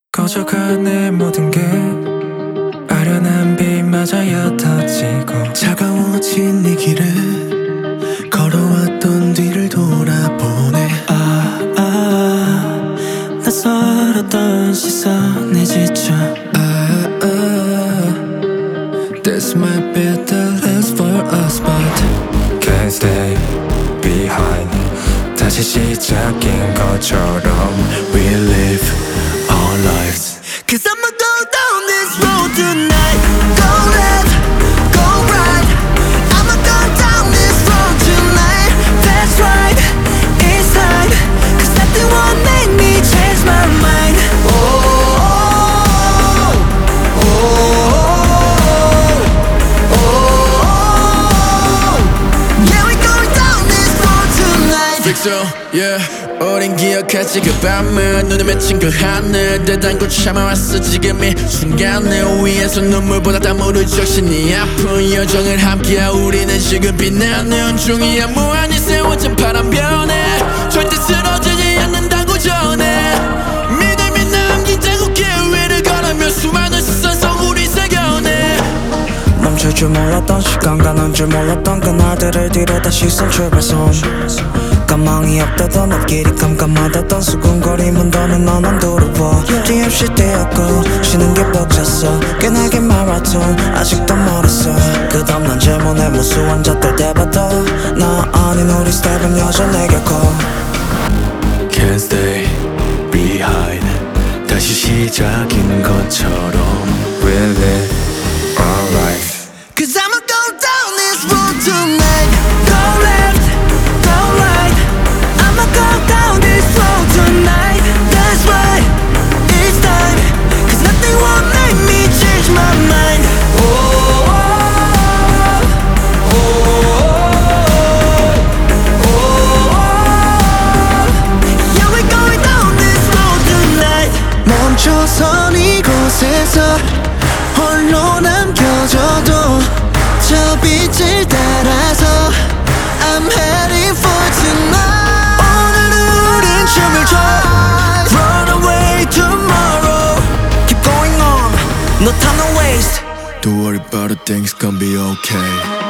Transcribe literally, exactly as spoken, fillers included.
꺼져간 내 모든 게 아련한 빛마저 옅어지고 차가워진 네 길을 걸어왔던 뒤를 돌아보네. 아, 아, 낯설었던 시선에 지쳐 아, 아, This might be the last for us but Can't stay behind 다시 시작인 것처럼 we live our lives. Cause I'ma go down this road tonight. Go left, go right. I'ma go down this road tonight. That's right, it's time. Cause nothing won't make me change my mind. Oh, oh, oh, oh, oh. Yeah, we're going down this road tonight. Fix up, yeah. 우린 기억하지 그 밤을 눈에 맺힌 그 하늘 대단고 참아왔어 지금 이 순간을 위해서 눈물보다 땀으로 적신 이 아픈 여정을 함께한 우리는 지금 빛나는 중이야. 무한히 세워진 파란변에 절대 쓰러지지 않는다고 전해. 믿음이 남긴 자국길 위를 걸으며 수많은 시선 우리 새겨내. 멈출 줄 몰랐던 시간 가는 줄 몰랐던 그날들을 뒤로다 시선 출발선 가망이 없다던 앞길이 깜깜하다던 수근거림은 더는 넌 안 돌아봐. 뒤없이 뛰었고 쉬는 게 벅찼어 끈하게 마라톤 아직도 멀었어. 끝없는 질문에 무수한 잣들 대봐도 나 아닌 우리 스텝은 여전히 겪어. Can't stay behind 다시 시작인 것처럼 We live our life. Cause I'ma go down this road tonight. Go left, go right. I'ma go down this road tonight. That's right, it's time. Cause nothing won't make me change my mind. Oh, oh, oh, oh, oh. Yeah, we're going down this road tonight. 멈춰선 이곳에서 홀로 남겨져도 저 빛을 따라서 I'm heading for tonight. 오늘은 우린 춤을 춰 Run away tomorrow. Keep going on, no time to waste. Don't worry about it, things gonna be okay.